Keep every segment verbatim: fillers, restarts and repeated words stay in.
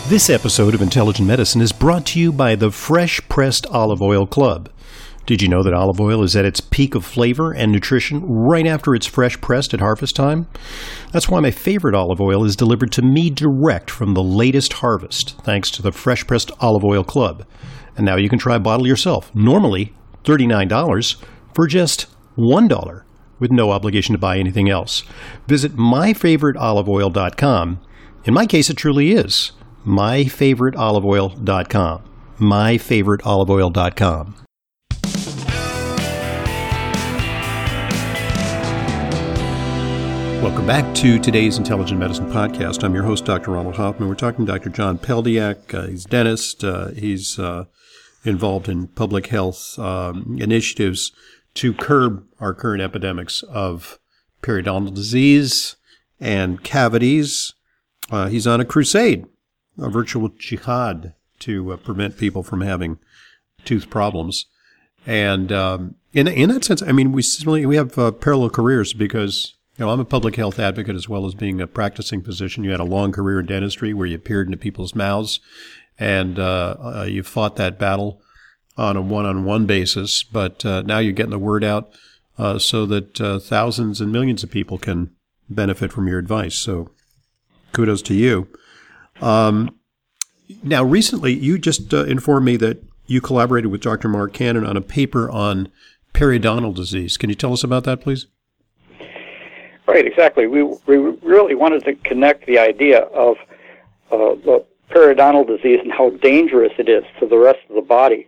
This episode of Intelligent Medicine is brought to you by the Fresh Pressed Olive Oil Club. Did you know that olive oil is at its peak of flavor and nutrition right after it's fresh pressed at harvest time? That's why my favorite olive oil is delivered to me direct from the latest harvest, thanks to the Fresh Pressed Olive Oil Club. And now you can try a bottle yourself, normally thirty-nine dollars, for just one dollar, with no obligation to buy anything else. Visit my favorite olive oil dot com. In my case, it truly is my favorite olive oil dot com. my favorite olive oil dot com. Welcome back to today's Intelligent Medicine Podcast. I'm your host, Doctor Ronald Hoffman. We're talking to Doctor John Peldiak. Uh, he's a dentist. Uh, he's uh, involved in public health um, initiatives to curb our current epidemics of periodontal disease and cavities. Uh, he's on a crusade, a virtual jihad to uh, prevent people from having tooth problems. And um, in in that sense, I mean, we certainly we have uh, parallel careers because, you know, I'm a public health advocate as well as being a practicing physician. You had a long career in dentistry where you peered into people's mouths, and uh, uh, you fought that battle on a one-on-one basis. But uh, now you're getting the word out uh, so that uh, thousands and millions of people can benefit from your advice. So kudos to you. Um, now, recently, you just uh, informed me that you collaborated with Doctor Mark Cannon on a paper on periodontal disease. Can you tell us about that, please? Right, exactly. We we really wanted to connect the idea of uh, the periodontal disease and how dangerous it is to the rest of the body,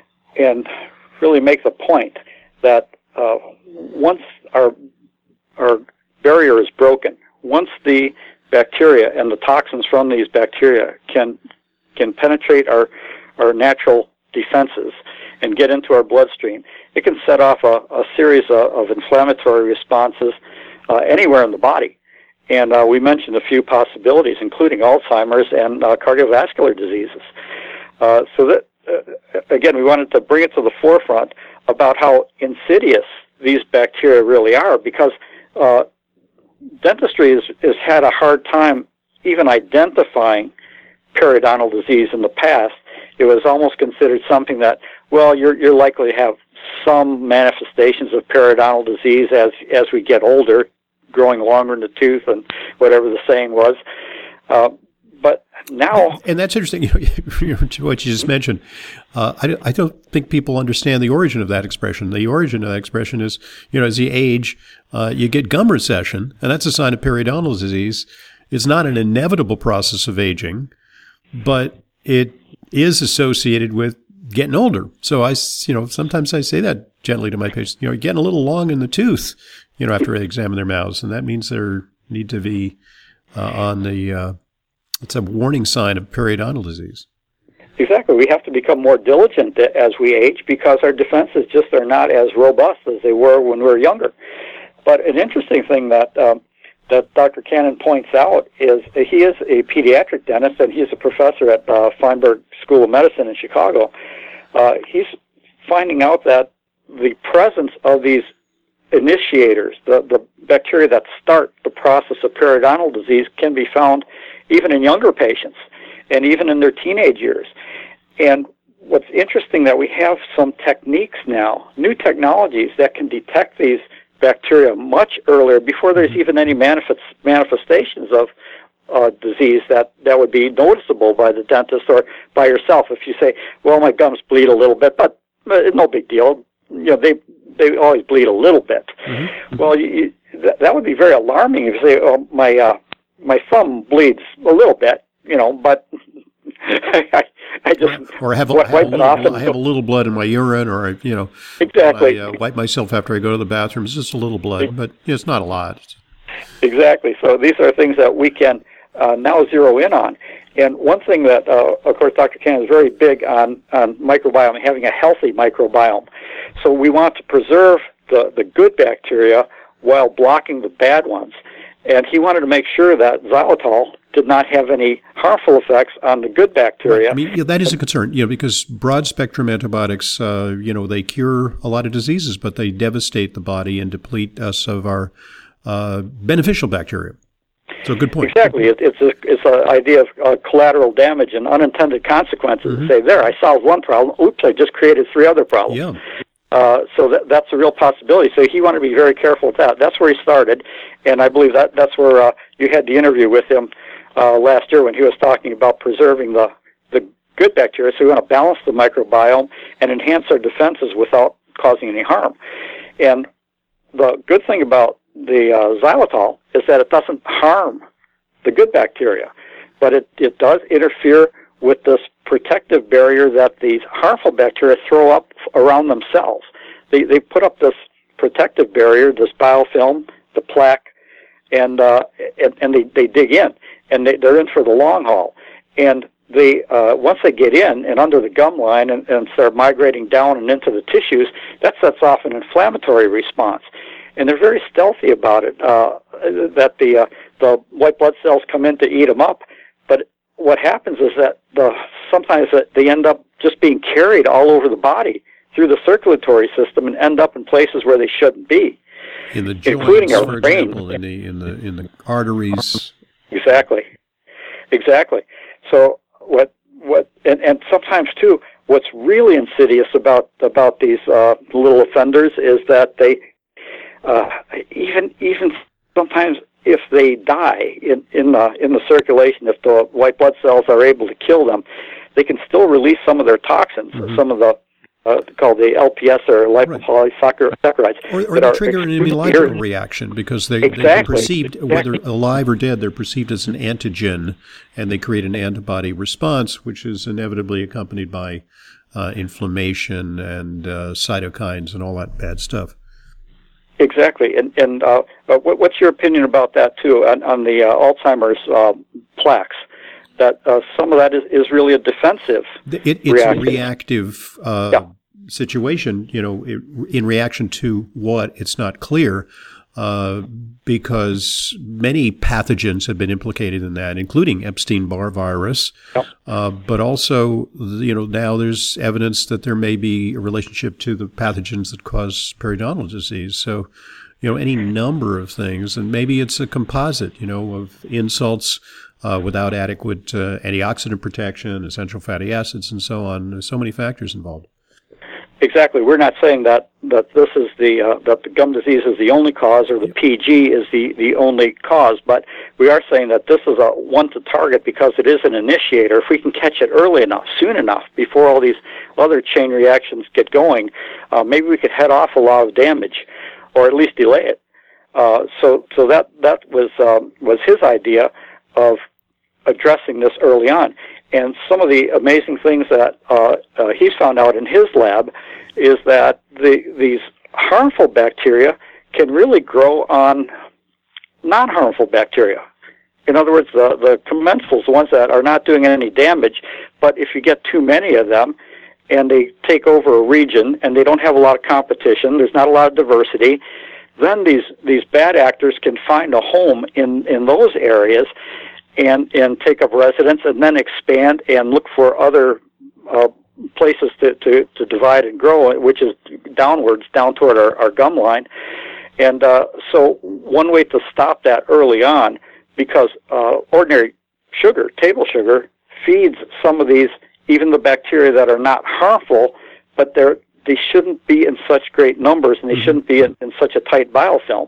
and really make the point that uh, once our our barrier is broken, once the bacteria and the toxins from these bacteria can can penetrate our our natural defenses and get into our bloodstream, it can set off a, a series of, of inflammatory responses Uh, anywhere in the body. And uh, we mentioned a few possibilities, including Alzheimer's and uh, cardiovascular diseases. Uh, so that, uh, again, we wanted to bring it to the forefront about how insidious these bacteria really are, because uh, dentistry has, has had a hard time even identifying periodontal disease in the past. It was almost considered something that, well, you're, you're likely to have some manifestations of periodontal disease as as we get older, growing longer in the tooth and whatever the saying was. Uh, but now... And that's interesting, you know, what you just mentioned. Uh, I, I don't think people understand the origin of that expression. The origin of that expression is, you know, as you age, uh, you get gum recession, and that's a sign of periodontal disease. It's not an inevitable process of aging, but it is associated with getting older. So I, you know, sometimes I say that gently to my patients, you know, you're getting a little long in the tooth, you know, after I examine their mouths. And that means they need to be uh, on the, uh, it's a warning sign of periodontal disease. Exactly. We have to become more diligent as we age because our defenses just are not as robust as they were when we were younger. But an interesting thing that, um, that Doctor Cannon points out is he is a pediatric dentist, and he's a professor at uh, Feinberg School of Medicine in Chicago. Uh, he's finding out that the presence of these initiators, the, the bacteria that start the process of periodontal disease, can be found even in younger patients and even in their teenage years. And what's interesting that we have some techniques now, new technologies that can detect these bacteria much earlier, before there's even any manifest, manifestations of uh, disease that, that would be noticeable by the dentist or by yourself. If you say, well, my gums bleed a little bit, but uh, no big deal. You know, they they always bleed a little bit. Mm-hmm. Well, you, you, that, that would be very alarming if you say, oh, my uh, my thumb bleeds a little bit, you know, but I, I just or I have, wipe, have, wipe a, it little, off. I have a little blood in my urine, or I, you know, exactly. I uh, wipe myself after I go to the bathroom. It's just a little blood, but you know, it's not a lot. Exactly. So these are things that we can uh, now zero in on. And one thing that, uh, of course, Doctor Cannon is very big on, on microbiome, having a healthy microbiome. So we want to preserve the, the good bacteria while blocking the bad ones. And he wanted to make sure that xylitol did not have any harmful effects on the good bacteria. Right. I mean, yeah, that is a concern, you know, because broad-spectrum antibiotics, uh, you know, they cure a lot of diseases, but they devastate the body and deplete us of our uh, beneficial bacteria. So good point. Exactly. It, it's a, it's an idea of uh, collateral damage and unintended consequences. Mm-hmm. Say, there, I solved one problem. Oops, I just created three other problems. Yeah. Uh, so that, that's a real possibility. So he wanted to be very careful with that. That's where he started, and I believe that that's where uh, you had the interview with him uh, last year when he was talking about preserving the, the good bacteria. So we want to balance the microbiome and enhance our defenses without causing any harm. And the good thing about the uh, xylitol is that it doesn't harm the good bacteria, but it, it does interfere with this protective barrier that these harmful bacteria throw up around themselves. They they put up this protective barrier, this biofilm, the plaque, and uh, and, and they, they dig in, and they, they're in for the long haul. And they uh, once they get in and under the gum line and, and start migrating down and into the tissues, that sets off an inflammatory response. And they're very stealthy about it, uh, that the uh, the white blood cells come in to eat them up. But what happens is that the sometimes they end up just being carried all over the body through the circulatory system and end up in places where they shouldn't be, in the joints, including our for brain, example, in the in the in the arteries. Exactly, exactly. So what what and, and sometimes too, what's really insidious about about these uh, little offenders is that they uh, even even sometimes, if they die in, in the in the circulation, if the white blood cells are able to kill them, they can still release some of their toxins, mm-hmm. some of the uh, called the L P S or lipopolysaccharides, right. or, or they trigger an immunological reaction because they, exactly. they're perceived, exactly. whether alive or dead, they're perceived as an antigen, and they create an antibody response, which is inevitably accompanied by uh, inflammation and uh, cytokines and all that bad stuff. Exactly, and and uh, what's your opinion about that too on, on the uh, Alzheimer's uh, plaques? That uh, some of that is, is really a defensive it, it's reaction. a reactive uh, yeah. situation. You know, it, in reaction to what? It's not clear uh, because many pathogens have been implicated in that, including Epstein-Barr virus. Yeah. Uh, but also, you know, now there's evidence that there may be a relationship to the pathogens that cause periodontal disease. So, you know, any number of things, and maybe it's a composite, you know, of insults uh, without adequate uh, antioxidant protection, essential fatty acids, and so on. There's so many factors involved. Exactly. We're not saying that, that this is the uh, that the gum disease is the only cause or the P G is the, the only cause, but we are saying that this is a one to target because it is an initiator. If we can catch it early enough, soon enough, before all these other chain reactions get going, uh, maybe we could head off a lot of damage, or at least delay it. Uh, so so that that was um, was his idea of addressing this early on. And some of the amazing things that uh, uh, he's found out in his lab is that the, these harmful bacteria can really grow on non-harmful bacteria. In other words, the, the commensals, the ones that are not doing any damage, but if you get too many of them and they take over a region and they don't have a lot of competition, there's not a lot of diversity, then these, these bad actors can find a home in, in those areas and and take up residence and then expand and look for other uh, places to, to, to divide and grow, which is downwards, down toward our, our gum line. And uh, so one way to stop that early on, because uh, ordinary sugar, table sugar, feeds some of these, even the bacteria that are not harmful, but they're, they shouldn't be in such great numbers and they shouldn't be in, in such a tight biofilm.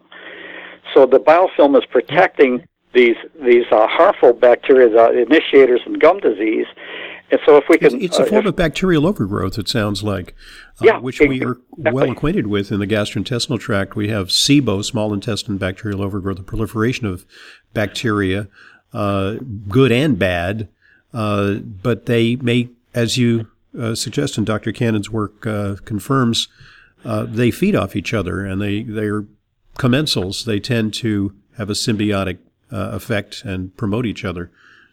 So the biofilm is protecting these these uh, harmful bacteria, the initiators in gum disease. And so if we can... It's, it's a form uh, if, of bacterial overgrowth, it sounds like, uh, yeah, which it, we are exactly. well acquainted with in the gastrointestinal tract. We have SIBO, small intestine bacterial overgrowth, the proliferation of bacteria, uh, good and bad, uh, but they may, as you uh, suggest, and Doctor Cannon's work uh, confirms, uh, they feed off each other, and they, they're commensals. They tend to have a symbiotic Uh, effect and promote each other.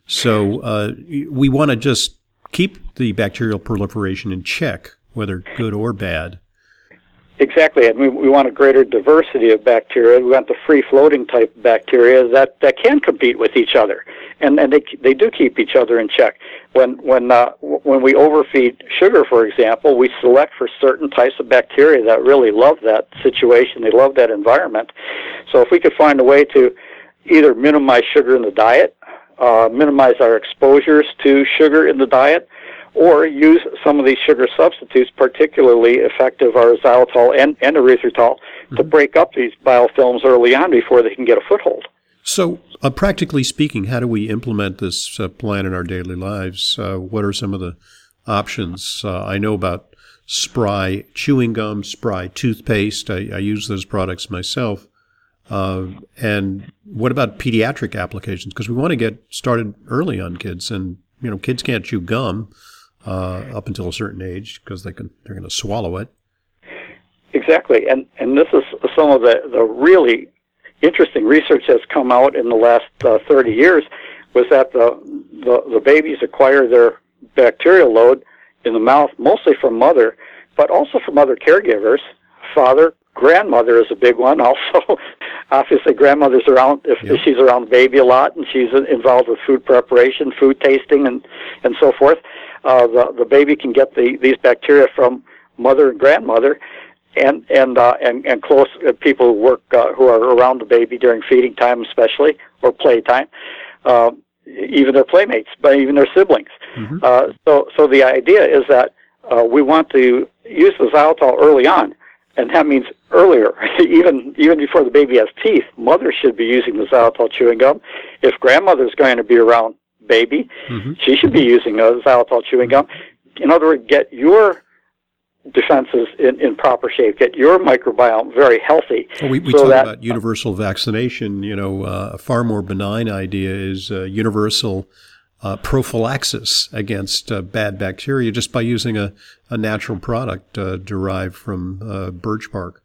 So uh, we want to just keep the bacterial proliferation in check, whether good or bad. Exactly, and we, we want a greater diversity of bacteria. We want the free-floating type of bacteria that, that can compete with each other, and and they they do keep each other in check. When when uh, when we overfeed sugar, for example, we select for certain types of bacteria that really love that situation. They love that environment. So if we could find a way to either minimize sugar in the diet, uh, minimize our exposures to sugar in the diet, or use some of these sugar substitutes, particularly effective are xylitol and, and erythritol, mm-hmm. to break up these biofilms early on before they can get a foothold. So, uh, practically speaking, how do we implement this uh, plan in our daily lives? Uh, what are some of the options? Uh, I know about Spry chewing gum, Spry toothpaste. I, I use those products myself. Uh, and what about pediatric applications? Because we want to get started early on kids, and you know, kids can't chew gum uh, up until a certain age because they can they're going to swallow it. Exactly, and and this is some of the the really interesting research that's come out in the last uh, thirty years, was that the, the the babies acquire their bacterial load in the mouth mostly from mother, but also from other caregivers, father. Grandmother is a big one also. Obviously, grandmother's around, if, yep. if she's around the baby a lot and she's involved with food preparation, food tasting, and, and so forth, uh, the, the baby can get the, these bacteria from mother and grandmother, and and uh, and, and close uh, people who work, uh, who are around the baby during feeding time especially, or playtime, uh, even their playmates, but even their siblings. Mm-hmm. Uh, so, so the idea is that uh, we want to use the xylitol early on. And that means earlier, even even before the baby has teeth, mother should be using the xylitol chewing gum. If grandmother's going to be around baby, mm-hmm. she should be using a xylitol chewing gum. In other words, get your defenses in, in proper shape, get your microbiome very healthy. Well, we we so talk that, about universal vaccination. You know, uh, a far more benign idea is uh, universal Uh, prophylaxis against uh, bad bacteria just by using a, a natural product uh, derived from uh, birch bark.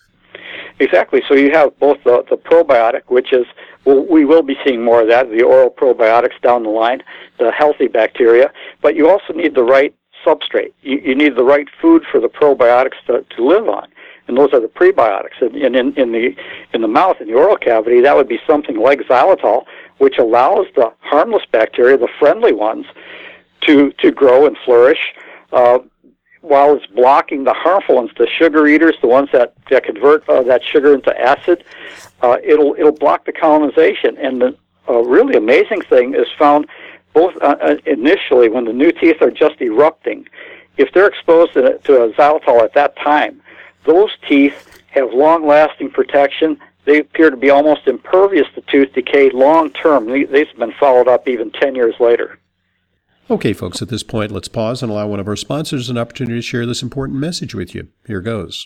Exactly. So you have both the, the probiotic, which is, well, we will be seeing more of that, the oral probiotics down the line, the healthy bacteria, but you also need the right substrate. You, you need the right food for the probiotics to, to live on, and those are the prebiotics. And in, in, in, the, in the mouth, in the oral cavity, that would be something like xylitol, which allows the harmless bacteria, the friendly ones, to, to grow and flourish, uh, while it's blocking the harmful ones, the sugar eaters, the ones that, that convert uh, that sugar into acid. Uh, it'll it'll block the colonization. And the uh, really amazing thing is found both uh, initially when the new teeth are just erupting. If they're exposed to, to a xylitol at that time, those teeth have long-lasting protection. They appear to be almost impervious to tooth decay long-term. These have been followed up even ten years later. Okay, folks, at this point, let's pause and allow one of our sponsors an opportunity to share this important message with you. Here goes.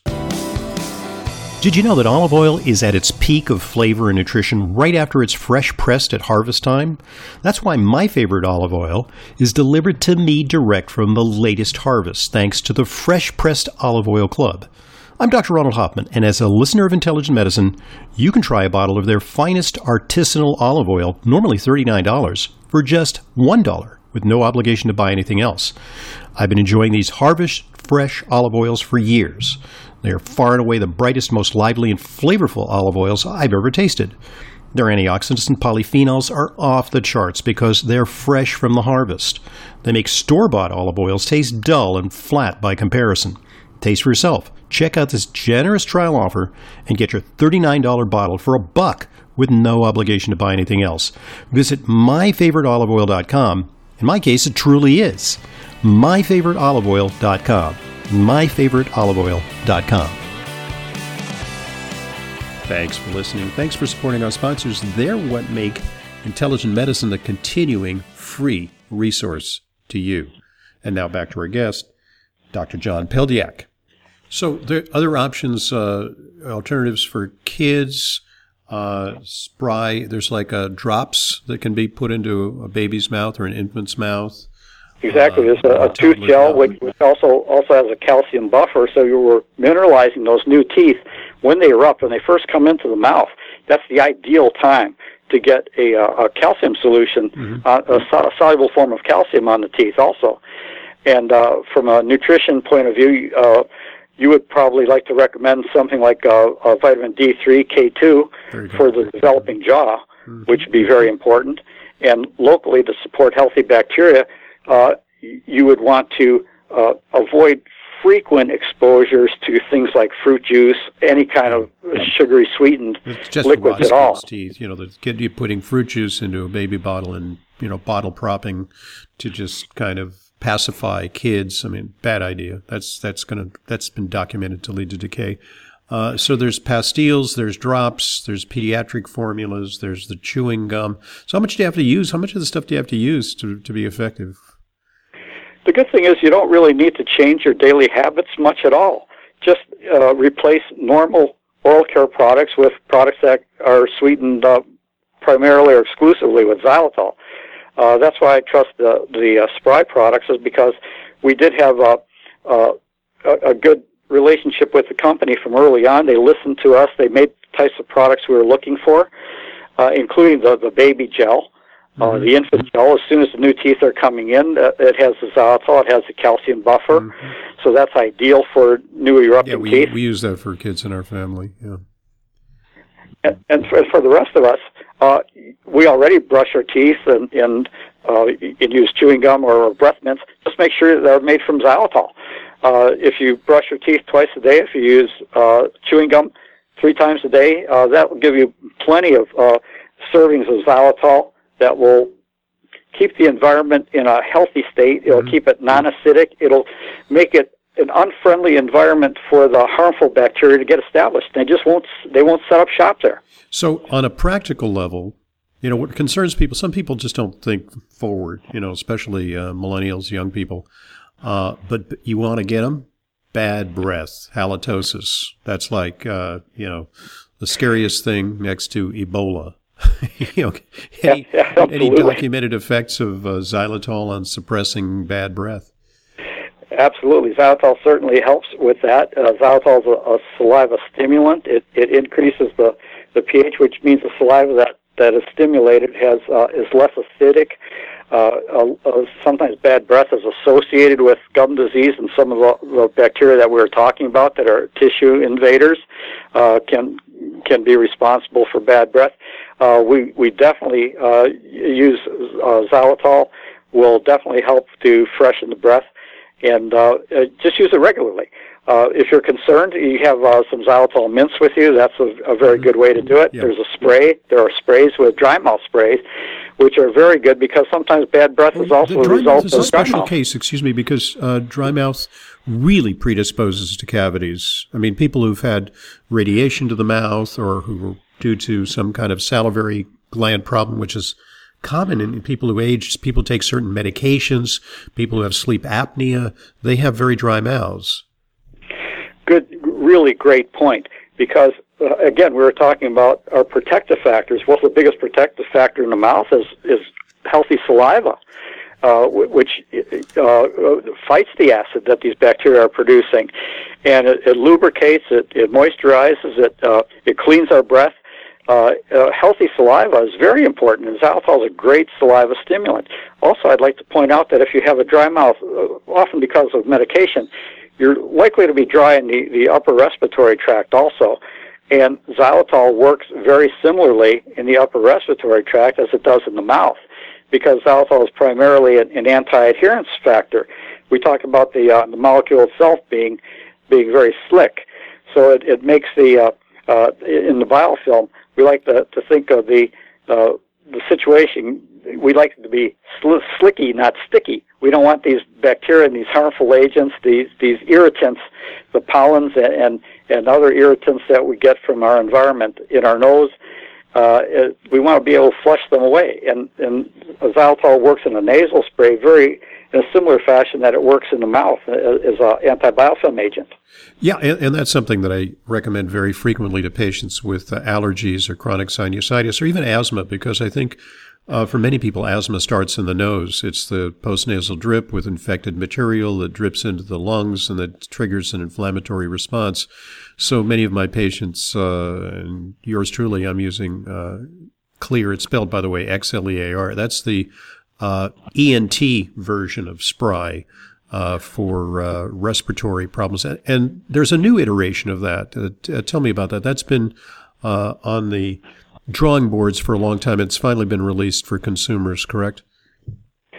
Did you know that olive oil is at its peak of flavor and nutrition right after it's fresh pressed at harvest time? That's why my favorite olive oil is delivered to me direct from the latest harvest, thanks to the Fresh Pressed Olive Oil Club. I'm Doctor Ronald Hoffman, and as a listener of Intelligent Medicine, you can try a bottle of their finest artisanal olive oil, normally thirty-nine dollars, for just one dollar, with no obligation to buy anything else. I've been enjoying these Harvest Fresh olive oils for years. They are far and away the brightest, most lively, and flavorful olive oils I've ever tasted. Their antioxidants and polyphenols are off the charts because they're fresh from the harvest. They make store-bought olive oils taste dull and flat by comparison. Taste for yourself. Check out this generous trial offer and get your thirty-nine dollars bottle for a buck with no obligation to buy anything else. Visit my favorite olive oil dot com. In my case, it truly is my favorite olive oil dot com. my favorite olive oil dot com. Thanks for listening. Thanks for supporting our sponsors. They're what make Intelligent Medicine a continuing free resource to you. And now back to our guest, Doctor John Peldiak. So there are other options, uh, alternatives for kids, uh, spry. There's like uh, drops that can be put into a baby's mouth or an infant's mouth. Exactly. There's a, a tooth gel, which, which also also has a calcium buffer, so you were mineralizing those new teeth when they erupt, when they first come into the mouth. That's the ideal time to get a, a calcium solution, mm-hmm. uh, a, so- a soluble form of calcium on the teeth also. And uh, from a nutrition point of view, uh, you would probably like to recommend something like uh, uh, vitamin D three, K two for the developing jaw, mm-hmm. which would be very important. And locally, to support healthy bacteria, uh, you would want to uh, avoid frequent exposures to things like fruit juice, any kind of sugary sweetened it's just liquids at all. Teeth. You know, the kid you putting fruit juice into a baby bottle and, you know, bottle propping to just kind of pacify kids. I mean, bad idea. That's that's gonna that's been documented to lead to decay. Uh, so there's pastilles, there's drops, there's pediatric formulas, there's the chewing gum. So how much do you have to use? How much of the stuff do you have to use to to be effective? The good thing is you don't really need to change your daily habits much at all. Just uh, replace normal oral care products with products that are sweetened uh, primarily or exclusively with xylitol. Uh, that's why I trust the, the uh, Spry products, is because we did have a, a, a good relationship with the company from early on. They listened to us. They made the types of products we were looking for, uh, including the, the baby gel. Uh, mm-hmm. The infant gel, as soon as the new teeth are coming in, uh, it has the xylitol, it has the calcium buffer, mm-hmm. so that's ideal for new erupting yeah, we, teeth. we use that for kids in our family, yeah. And, and for, for the rest of us, uh, we already brush our teeth and, and, uh, and use chewing gum or breath mints. Just make sure they're made from xylitol. Uh, if you brush your teeth twice a day, if you use uh, chewing gum three times a day, uh, that will give you plenty of uh, servings of xylitol that will keep the environment in a healthy state. It'll mm-hmm. keep it non-acidic. It'll make it an unfriendly environment for the harmful bacteria to get established. They just won't. They won't set up shop there. So, on a practical level, you know, what concerns people. Some people just don't think forward. You know, especially uh, millennials, young people. Uh, but you want to get them. Bad breath, halitosis. That's like uh, you know, the scariest thing next to Ebola. you know, any, yeah, yeah, any documented effects of uh, xylitol on suppressing bad breath? Absolutely. Xylitol certainly helps with that. Uh, xylitol is a, a saliva stimulant. It, it increases the, the pH, which means the saliva that, that is stimulated has uh, is less acidic. Uh, uh, uh, sometimes bad breath is associated with gum disease, and some of the, the bacteria that we were talking about that are tissue invaders uh, can can be responsible for bad breath. Uh, we we definitely uh, use uh, xylitol. Will definitely help to freshen the breath, and uh, uh, just use it regularly. Uh, if you're concerned, you have uh, some xylitol mints with you. That's a, a very good way to do it. Yeah. There's a spray. There are sprays with dry mouth sprays, which are very good because sometimes bad breath is also a result of dry mouth. It's a special case, excuse me, because uh, dry mouth really predisposes to cavities. I mean, people who've had radiation to the mouth or who are due to some kind of salivary gland problem, which is common in people who age, people take certain medications, people who have sleep apnea, they have very dry mouths. Good, really great point, because, uh, again, we were talking about our protective factors. Well, the biggest protective factor in the mouth is, is healthy saliva, uh, which uh, fights the acid that these bacteria are producing. And it, it lubricates, it, it moisturizes, it, uh, it cleans our breath. Uh, uh, healthy saliva is very important, and xylitol is a great saliva stimulant. Also, I'd like to point out that if you have a dry mouth, uh, often because of medication, you're likely to be dry in the, the upper respiratory tract also. And xylitol works very similarly in the upper respiratory tract as it does in the mouth, because xylitol is primarily an, an anti-adherence factor. We talk about the, uh, the molecule itself being being very slick. So it, it makes the, uh, uh, in the biofilm, we like to, to think of the, uh, the situation, we like it to be sl- slicky, not sticky. We don't want these bacteria and these harmful agents, these these irritants, the pollens and, and, and other irritants that we get from our environment in our nose. Uh, it, we want to be able to flush them away. And, and xylitol works in a nasal spray very in a similar fashion that it works in the mouth as an anti-biofilm agent. Yeah, and, and that's something that I recommend very frequently to patients with uh, allergies or chronic sinusitis or even asthma, because I think uh, for many people asthma starts in the nose. It's the postnasal drip with infected material that drips into the lungs and that triggers an inflammatory response. So many of my patients, uh, and yours truly, I'm using uh, Xlear. It's spelled, by the way, X L E A R. That's the uh, E N T version of Spry. Uh, for uh, respiratory problems. And, and there's a new iteration of that. Uh, t- uh, tell me about that. That's been uh, on the drawing boards for a long time. It's finally been released for consumers, correct?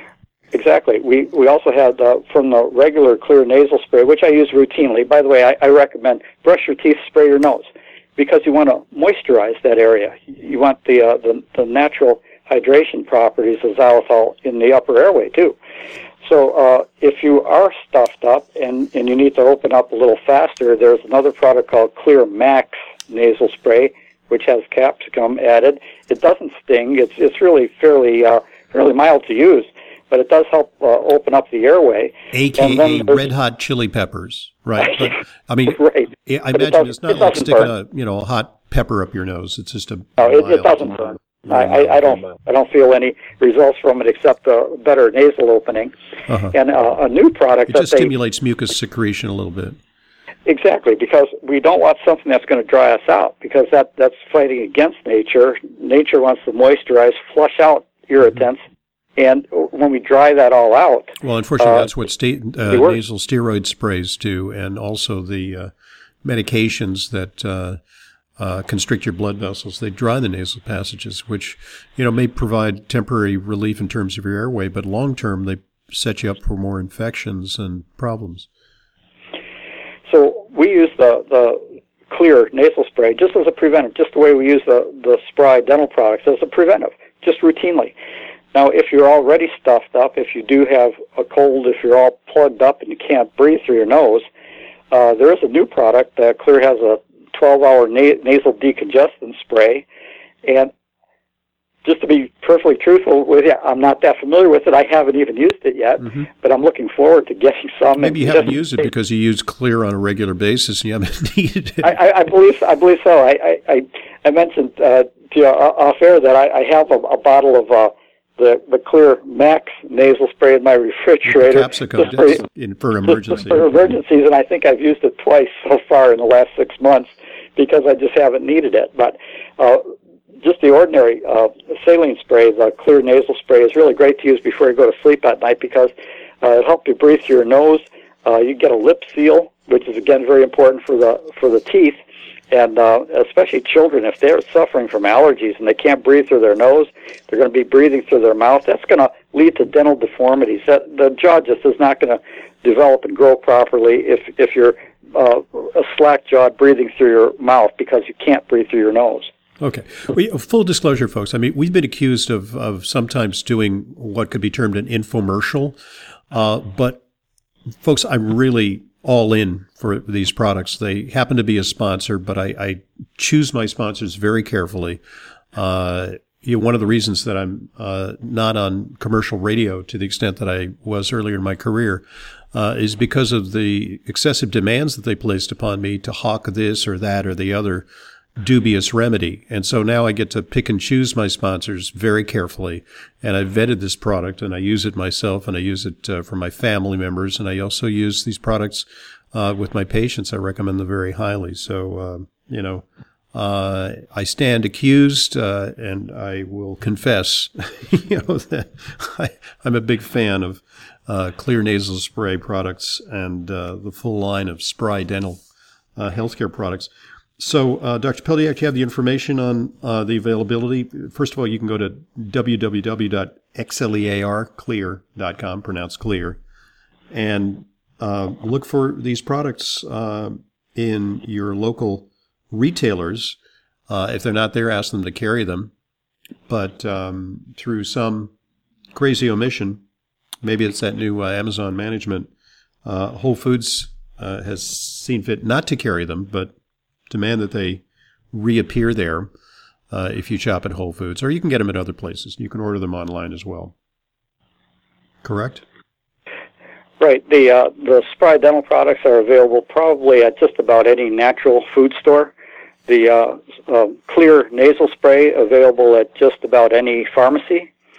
Exactly. We we also had uh, from the regular clear nasal spray, which I use routinely. By the way, I, I recommend brush your teeth, spray your nose, because you want to moisturize that area. You want the uh, the, the natural hydration properties of xylitol in the upper airway too. So uh, if you are stuffed up and, and you need to open up a little faster, there's another product called Clear Max nasal spray, which has capsicum added. It doesn't sting. It's it's really fairly uh, fairly mild to use, but it does help uh, open up the airway. A K A red hot chili peppers, right? But, I mean, right. I imagine it it's not it like sticking burn. a you know a hot pepper up your nose. It's just a no. It, it doesn't burn. I, I, I don't I don't feel any results from it except a better nasal opening, uh-huh. and uh, a new product it that just they, stimulates mucus secretion a little bit. Exactly, because we don't want something that's going to dry us out, because that that's fighting against nature. Nature wants to moisturize, flush out irritants, mm-hmm. and when we dry that all out, well, unfortunately, uh, that's what state, uh, nasal steroid sprays do, and also the uh, medications that. Uh, Uh, constrict your blood vessels. They dry the nasal passages, which, you know, may provide temporary relief in terms of your airway, but long term they set you up for more infections and problems. So we use the, the clear nasal spray just as a preventive, just the way we use the, the Spry dental products as a preventive, just routinely. Now, if you're already stuffed up, if you do have a cold, if you're all plugged up and you can't breathe through your nose, uh, there is a new product. Uh, Clear has a twelve-hour na- nasal decongestant spray, and just to be perfectly truthful with you, I'm not that familiar with it. I haven't even used it yet, mm-hmm. but I'm looking forward to getting some. Maybe you haven't used it because you use Clear on a regular basis and you haven't needed it. I, I, I believe I believe so. I I, I mentioned uh, to you off air that I, I have a, a bottle of uh, the the Clear Max nasal spray in my refrigerator. Capsicum for, in, for emergencies. For emergencies, and I think I've used it twice so far in the last six months. Because I just haven't needed it. But uh, just the ordinary uh, saline spray, the Clear nasal spray, is really great to use before you go to sleep at night because uh, it helps you breathe through your nose. Uh, you get a lip seal, which is, again, very important for the for the teeth. And uh, especially children, if they're suffering from allergies and they can't breathe through their nose, they're going to be breathing through their mouth. That's going to lead to dental deformities. That, the jaw just is not going to develop and grow properly if if you're Uh, a slack-jawed breathing through your mouth because you can't breathe through your nose. Okay. Well, full disclosure, folks, I mean, we've been accused of, of sometimes doing what could be termed an infomercial, uh, but, folks, I'm really all in for these products. They happen to be a sponsor, but I, I choose my sponsors very carefully. Uh, you know, one of the reasons that I'm uh, not on commercial radio to the extent that I was earlier in my career Uh, is because of the excessive demands that they placed upon me to hawk this or that or the other dubious remedy. And so now I get to pick and choose my sponsors very carefully. And I've vetted this product, and I use it myself, and I use it uh, for my family members, and I also use these products uh, with my patients. I recommend them very highly. So, uh, you know, uh, I stand accused, uh, and I will confess, you know, that I, I'm a big fan of Uh, Clear nasal spray products and uh, the full line of Spry dental uh, healthcare products. So, uh, Doctor Peldiak, you have the information on uh, the availability. First of all, you can go to w w w dot xlear clear dot com, pronounced clear, and uh, look for these products uh, in your local retailers. Uh, if they're not there, ask them to carry them. But um, through some crazy omission, maybe it's that new uh, Amazon management. Uh, Whole Foods uh, has seen fit not to carry them, but demand that they reappear there uh, if you shop at Whole Foods. Or you can get them at other places. You can order them online as well. Correct? Right. The uh, the Spry dental products are available probably at just about any natural food store. The uh, uh, Clear nasal spray available at just about any pharmacy.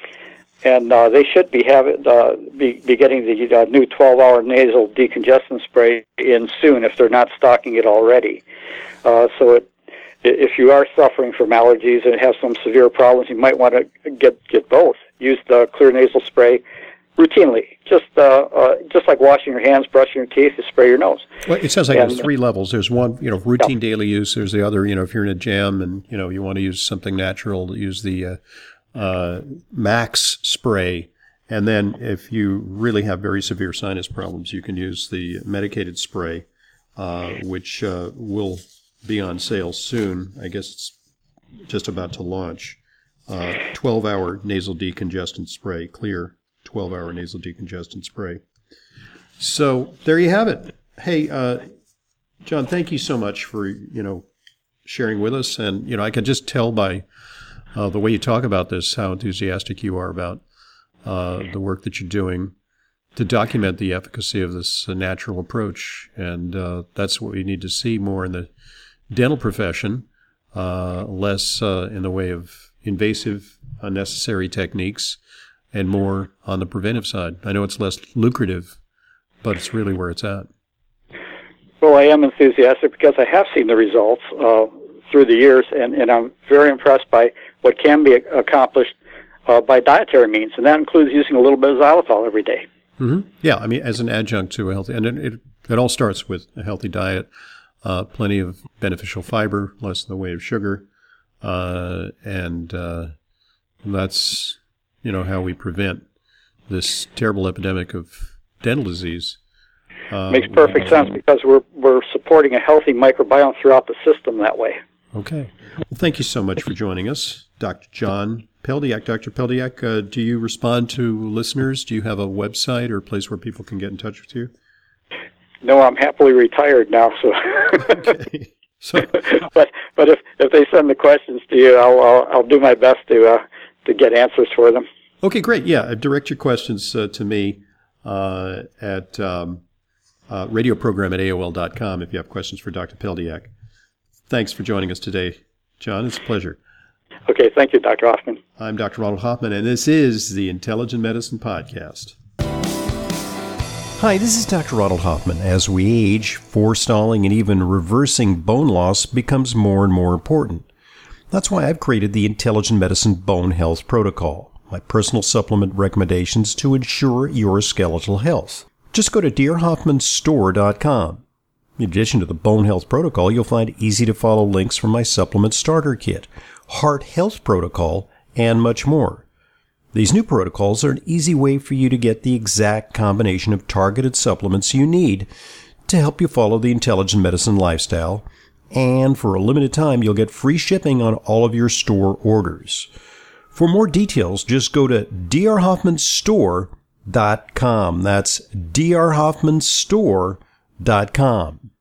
And uh, they should be having uh, be, be getting the uh, new twelve-hour nasal decongestant spray in soon if they're not stocking it already. Uh, so it, if you are suffering from allergies and have some severe problems, you might want to get get both. Use the Clear nasal spray routinely, just uh, uh, just like washing your hands, brushing your teeth. You spray your nose. Well, it sounds like and, there's three levels. There's one, you know, routine yeah. daily use. There's the other, you know, if you're in a jam and you know you want to use something natural, use the uh, Uh, Max spray, And then if you really have very severe sinus problems, you can use the medicated spray, uh, which uh, will be on sale soon. I guess it's just about to launch. Uh, twelve-hour nasal decongestant spray, clear twelve-hour nasal decongestant spray. So there you have it. Hey, uh, John, thank you so much for, you know, sharing with us. And, you know, I can just tell by uh, the way you talk about this how enthusiastic you are about uh, the work that you're doing to document the efficacy of this uh, natural approach. And uh, that's what we need to see more in the dental profession, uh, less uh, in the way of invasive, unnecessary techniques, and more on the preventive side. I know it's less lucrative, but it's really where it's at. Well, I am enthusiastic because I have seen the results uh, through the years, and, and I'm very impressed by what can be accomplished uh, by dietary means, and that includes using a little bit of xylitol every day. Mm-hmm. Yeah, I mean, as an adjunct to a healthy, and it, it, it all starts with a healthy diet, uh, plenty of beneficial fiber, less in the way of sugar, uh, and uh, that's, you know, how we prevent this terrible epidemic of dental disease. Uh, Makes perfect sense because we're we're supporting a healthy microbiome throughout the system that way. Okay. Well, thank you so much for joining us, Doctor John Peldiak. Doctor Peldiak, uh, do you respond to listeners? Do you have a website or a place where people can get in touch with you? No, I'm happily retired now. So, okay. So, but but if, if they send the questions to you, I'll I'll, I'll do my best to uh, to get answers for them. Okay, great. Yeah, direct your questions uh, to me uh, at um, uh, radio program at A O L dot com if you have questions for Doctor Peldiak. Thanks for joining us today, John. It's a pleasure. Okay, thank you, Doctor Hoffman. I'm Doctor Ronald Hoffman, and this is the Intelligent Medicine Podcast. Hi, this is Doctor Ronald Hoffman. As we age, forestalling and even reversing bone loss becomes more and more important. That's why I've created the Intelligent Medicine Bone Health Protocol, my personal supplement recommendations to ensure your skeletal health. Just go to dear hoffman store dot com. In addition to the Bone Health Protocol, you'll find easy-to-follow links from my Supplement Starter Kit, Heart Health Protocol, and much more. These new protocols are an easy way for you to get the exact combination of targeted supplements you need to help you follow the intelligent medicine lifestyle, and for a limited time, you'll get free shipping on all of your store orders. For more details, just go to dear hoffman store dot com. That's dear hoffman store dot com.